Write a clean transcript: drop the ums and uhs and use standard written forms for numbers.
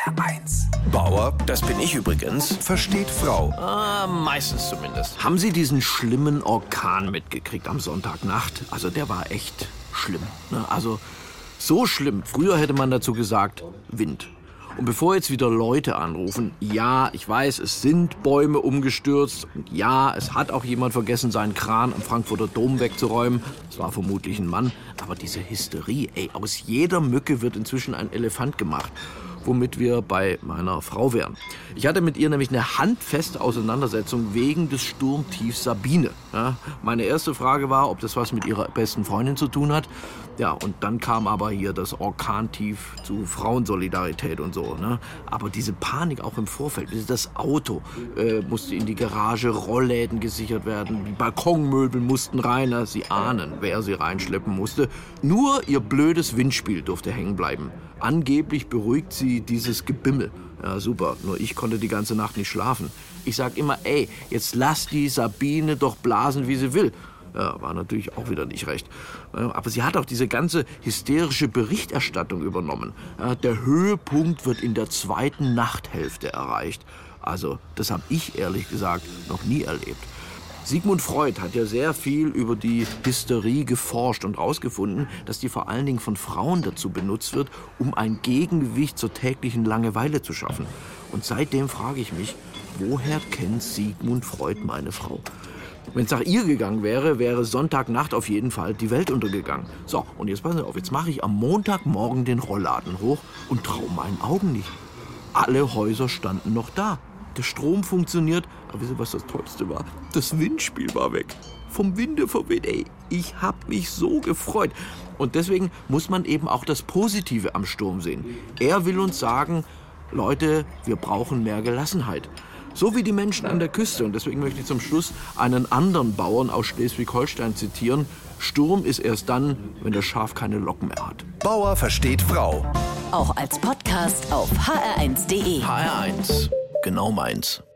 HR1. Bauer, das bin ich übrigens, versteht Frau. Meistens zumindest. Haben Sie diesen schlimmen Orkan mitgekriegt am Sonntagnacht? Also der war echt schlimm. Ne? Also so schlimm. Früher hätte man dazu gesagt Wind. Und bevor jetzt wieder Leute anrufen, ja, ich weiß, es sind Bäume umgestürzt und ja, es hat auch jemand vergessen, seinen Kran am Frankfurter Dom wegzuräumen. Das war vermutlich ein Mann. Aber diese Hysterie, aus jeder Mücke wird inzwischen ein Elefant gemacht. Womit wir bei meiner Frau wären. Ich hatte mit ihr nämlich eine handfeste Auseinandersetzung wegen des Sturmtiefs Sabine. Ja, meine erste Frage war, ob das was mit ihrer besten Freundin zu tun hat. Ja, und dann kam aber hier das Orkantief zu Frauensolidarität und so. Ne? Aber diese Panik auch im Vorfeld. Das Auto musste in die Garage, Rollläden gesichert werden, die Balkonmöbel mussten rein. Sie ahnen, wer sie reinschleppen musste. Nur ihr blödes Windspiel durfte hängen bleiben. Angeblich beruhigt sie dieses Gebimmel. Ja, super. Nur ich konnte die ganze Nacht nicht schlafen. Ich sag immer, jetzt lass die Sabine doch blasen, wie sie will. Ja, war natürlich auch wieder nicht recht. Aber sie hat auch diese ganze hysterische Berichterstattung übernommen. Ja, der Höhepunkt wird in der zweiten Nachthälfte erreicht. Also, das habe ich ehrlich gesagt noch nie erlebt. Sigmund Freud hat ja sehr viel über die Hysterie geforscht und herausgefunden, dass die vor allen Dingen von Frauen dazu benutzt wird, um ein Gegengewicht zur täglichen Langeweile zu schaffen. Und seitdem frage ich mich, woher kennt Sigmund Freud meine Frau? Wenn es nach ihr gegangen wäre, wäre Sonntagnacht auf jeden Fall die Welt untergegangen. So, und jetzt passen Sie auf, jetzt mache ich am Montagmorgen den Rollladen hoch und traue meinen Augen nicht. Alle Häuser standen noch da. Der Strom funktioniert, aber wisst ihr, was das Tollste war? Das Windspiel war weg. Vom Winde verweht, ich hab mich so gefreut. Und deswegen muss man eben auch das Positive am Sturm sehen. Er will uns sagen, Leute, wir brauchen mehr Gelassenheit. So wie die Menschen an der Küste. Und deswegen möchte ich zum Schluss einen anderen Bauern aus Schleswig-Holstein zitieren. Sturm ist erst dann, wenn das Schaf keine Locken mehr hat. Bauer versteht Frau. Auch als Podcast auf hr1.de. HR1, genau meins.